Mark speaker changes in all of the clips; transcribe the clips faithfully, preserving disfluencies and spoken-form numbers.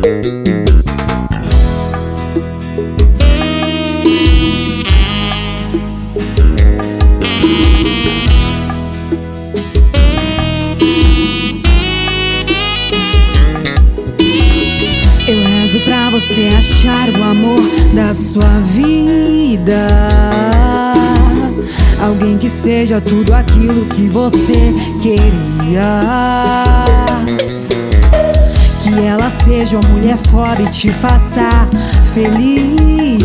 Speaker 1: Pra você achar o amor da sua vida, alguém que seja tudo aquilo que você queria, que ela seja uma mulher foda e te faça feliz,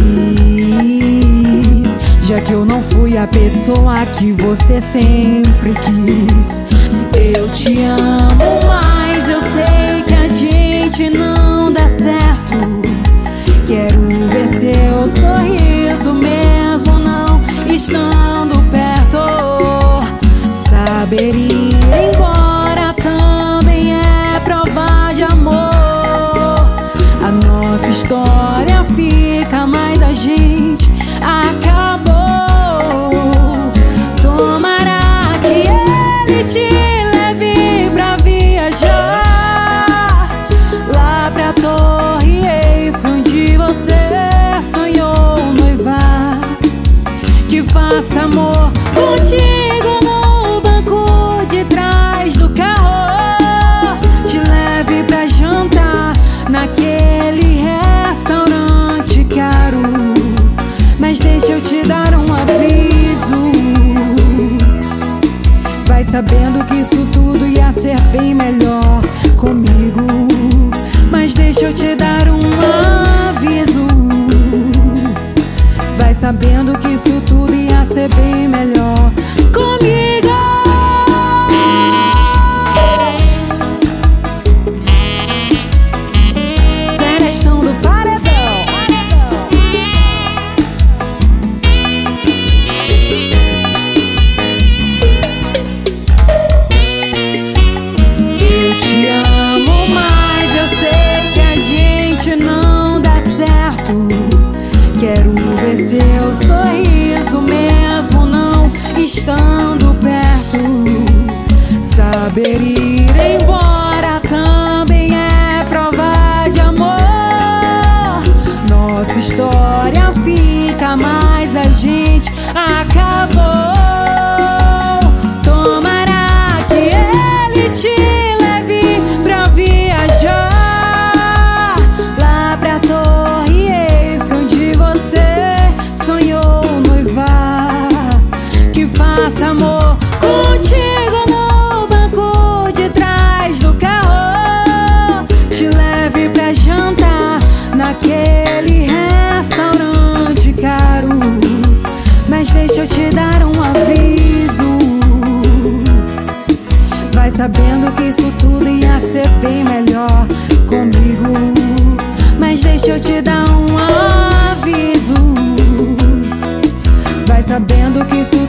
Speaker 1: já que eu não fui a pessoa que você sempre quis. Eu te amo, mas eu sei que a gente não dá certo. Quero ver seu sorriso mesmo não estando perto. Saber ir embora também é prova de amor. A nossa história fica, mas a gente acabou. Tomara que ele te leve pra viajar lá pra Torre Eiffel, onde você sonhou noivar. Que faça amor contigo no banco de trás do carro, te leve pra jantar naquele restaurante caro. Mas deixa eu te dar um aviso, vai sabendo que isso tudo ia ser bem melhor comigo. Mas deixa eu te dar um aviso, vai sabendo que isso tudo ia ser bem melhor comigo. Serestão do Paredão. Eu te amo, mas eu sei que a gente não dá certo. Quero ver seu sorriso mesmo não estando perto. Saber ir embora também é prova de amor. Nossa história fica, mas a gente acabou. Tomara que ele te leve pra viajar lá pra Torre Eiffel, onde você sonhou noivar. Que faça amor contigo no banco de trás do carro, te leve pra jantar naquele restaurante caro. Mas deixa eu te dar um aviso, vai sabendo que isso tudo ia ser bem melhor comigo. Mas deixa eu te dar um aviso, vai sabendo que isso